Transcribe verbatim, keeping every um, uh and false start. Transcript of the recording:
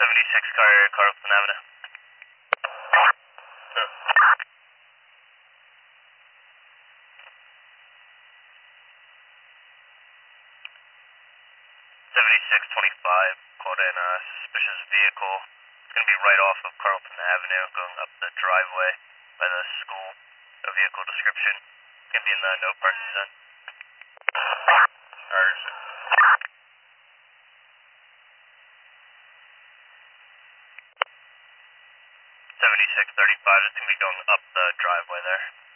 seventy-six car, Carlton Avenue. seventy-six twenty-five, called in a suspicious vehicle. It's going to be right off of Carlton Avenue, going up the driveway by the school. A vehicle description. It's going to be in the no parking zone. Ours. seventy-six thirty-five, it's going to be going up the driveway there.